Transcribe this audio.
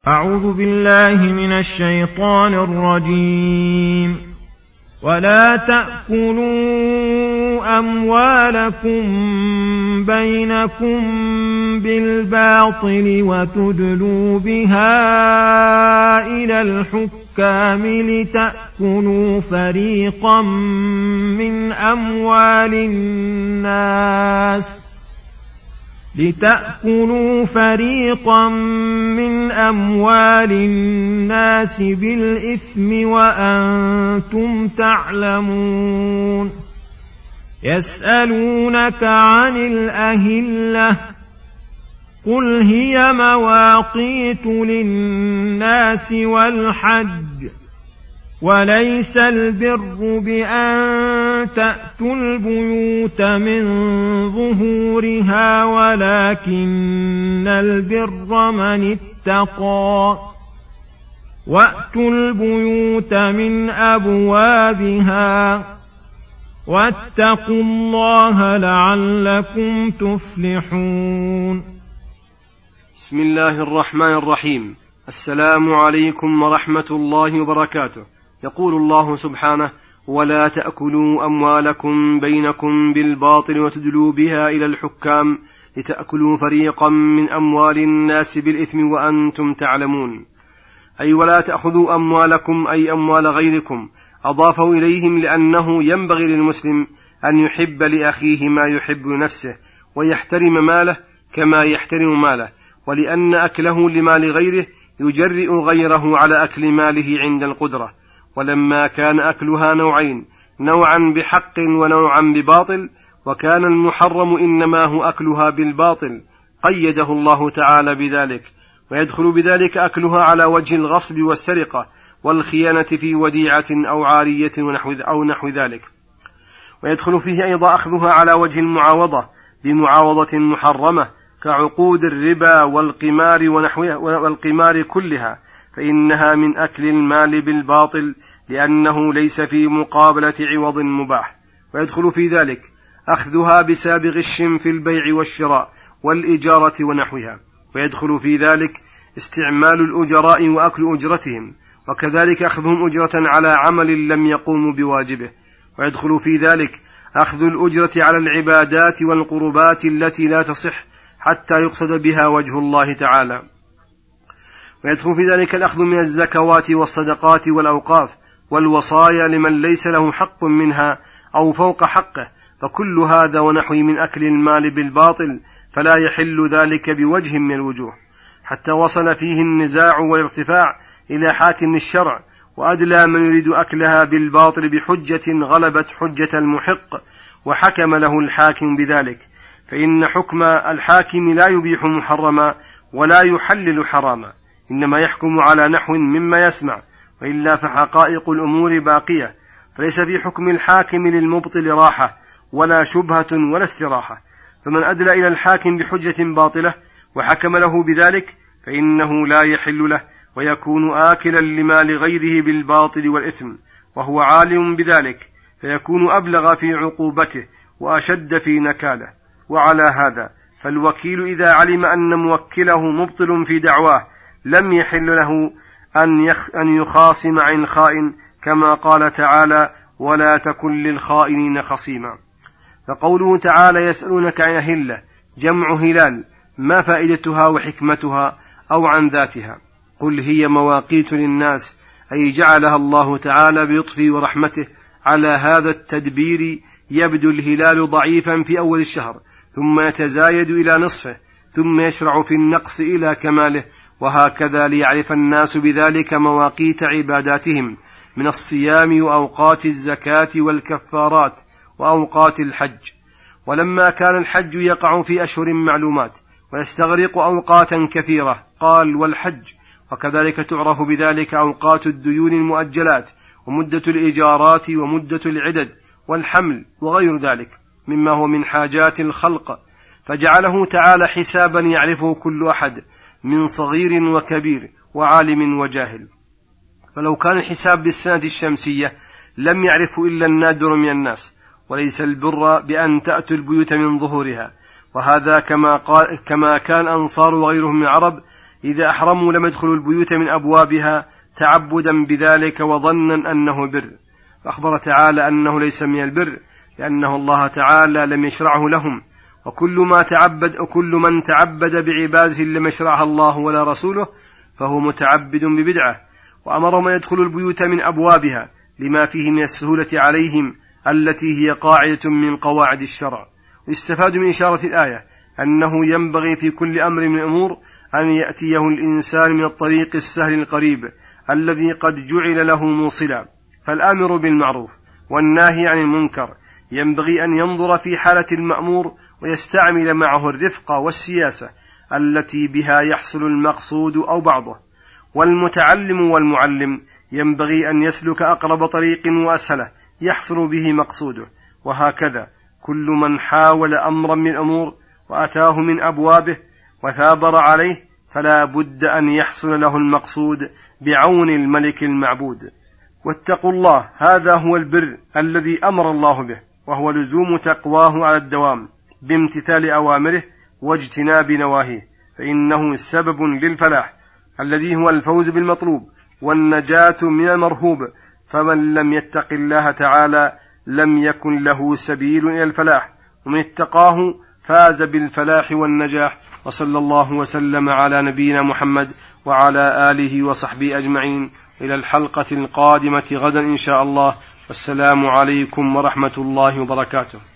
أعوذ بالله من الشيطان الرجيم. ولا تأكلوا أموالكم بينكم بالباطل وتدلوا بها إلى الحكام لتأكلوا فريقا من أموال الناس بالإثم وأنتم تعلمون. يسألونك عن الأهلة قل هي مواقيت للناس والحج وليس البر بأن تأتوا البيوت من ظهورها ولكن البر من اتقى وأتوا البيوت من أبوابها واتقوا الله لعلكم تفلحون. بسم الله الرحمن الرحيم. السلام عليكم ورحمة الله وبركاته. يقول الله سبحانه: ولا تأكلوا أموالكم بينكم بالباطل وتدلوا بها إلى الحكام لتأكلوا فريقا من أموال الناس بالإثم وأنتم تعلمون. أي ولا تأخذوا أموالكم أي أموال غيركم، أضافوا إليهم لأنه ينبغي للمسلم أن يحب لأخيه ما يحب لنفسه ويحترم ماله كما يحترم ماله، ولأن أكله لمال غيره يجرئ غيره على أكل ماله عند القدرة. ولما كان أكلها نوعين، نوعا بحق ونوعا بباطل، وكان المحرم إنما هو أكلها بالباطل، قيده الله تعالى بذلك، ويدخل بذلك أكلها على وجه الغصب والسرقة والخيانة في وديعة أو عارية أو نحو ذلك. ويدخل فيه أيضا أخذها على وجه المعاوضة بمعاوضة محرمة كعقود الربا والقمار كلها، فإنها من أكل المال بالباطل لأنه ليس في مقابلة عوض مباح. ويدخل في ذلك أخذها بسبب غش في البيع والشراء والإجارة ونحوها، ويدخل في ذلك استعمال الأجراء وأكل أجرتهم، وكذلك أخذهم أجرة على عمل لم يقوموا بواجبه. ويدخل في ذلك أخذ الأجرة على العبادات والقربات التي لا تصح حتى يقصد بها وجه الله تعالى. ويدخل في ذلك الأخذ من الزكوات والصدقات والأوقاف والوصايا لمن ليس له حق منها أو فوق حقه، فكل هذا ونحوه من أكل المال بالباطل، فلا يحل ذلك بوجه من الوجوه، حتى وصل فيه النزاع والارتفاع إلى حاكم الشرع، وأدلى من يريد أكلها بالباطل بحجة غلبت حجة المحق، وحكم له الحاكم بذلك، فإن حكم الحاكم لا يبيح محرما ولا يحلل حراما، إنما يحكم على نحو مما يسمع، وإلا فحقائق الأمور باقية، فليس في حكم الحاكم للمبطل راحة ولا شبهة ولا استراحة. فمن أدلى إلى الحاكم بحجة باطلة وحكم له بذلك فإنه لا يحل له، ويكون آكلا لمال غيره بالباطل والإثم وهو عالم بذلك، فيكون أبلغ في عقوبته وأشد في نكاله. وعلى هذا فالوكيل إذا علم أن موكله مبطل في دعواه لم يحل له أن يخاصم عن خائن، كما قال تعالى: ولا تكن للخائنين خصيما. فقوله تعالى: يسألونك عن الأهلة جمع هلال، ما فائدتها وحكمتها أو عن ذاتها؟ قل هي مواقيت للناس، أي جعلها الله تعالى بلطفه ورحمته على هذا التدبير. يبدو الهلال ضعيفا في أول الشهر، ثم يتزايد إلى نصفه، ثم يشرع في النقص إلى كماله، وهكذا ليعرف الناس بذلك مواقيت عباداتهم من الصيام وأوقات الزكاة والكفارات وأوقات الحج. ولما كان الحج يقع في أشهر معلومات ويستغرق أوقاتا كثيرة، قال: والحج. وكذلك تعرف بذلك أوقات الديون المؤجلات ومدة الإيجارات ومدة العدد والحمل وغير ذلك مما هو من حاجات الخلق، فجعله تعالى حسابا يعرفه كل أحد من صغير وكبير وعالم وجاهل. فلو كان الحساب بالسنة الشمسية لم يعرف إلا النادر من الناس، وليس البر بأن تأتوا البيوت من ظهورها، وهذا كما كان أنصار وغيرهم من العرب إذا أحرموا لم يدخلوا البيوت من أبوابها تعبدا بذلك وظنا أنه بر. فأخبر تعالى أنه ليس من البر لأنه الله تعالى لم يشرعه لهم، وكل من تعبد بعبادة لم يشرعها الله ولا رسوله فهو متعبد ببدعة. وأمرهم أن يدخلوا البيوت من أبوابها لما فيه من السهولة عليهم التي هي قاعدة من قواعد الشرع. ويستفاد من إشارة الآية أنه ينبغي في كل أمر من الأمور أن يأتيه الإنسان من الطريق السهل القريب الذي قد جعل له موصلا. فالآمر بالمعروف والناهي عن المنكر ينبغي أن ينظر في حالة المأمور ويستعمل معه الرفق والسياسة التي بها يحصل المقصود أو بعضه. والمتعلم والمعلم ينبغي أن يسلك أقرب طريق وأسهله يحصل به مقصوده. وهكذا كل من حاول أمرا من الأمور وأتاه من أبوابه وثابر عليه فلا بد أن يحصل له المقصود بعون الملك المعبود. واتقوا الله، هذا هو البر الذي أمر الله به، وهو لزوم تقواه على الدوام بامتثال أوامره واجتناب نواهيه، فإنه سبب للفلاح الذي هو الفوز بالمطلوب والنجاة من المرهوب. فمن لم يتق الله تعالى لم يكن له سبيل إلى الفلاح، ومن اتقاه فاز بالفلاح والنجاح. وصلى الله وسلم على نبينا محمد وعلى آله وصحبه أجمعين. إلى الحلقة القادمة غدا إن شاء الله، والسلام عليكم ورحمة الله وبركاته.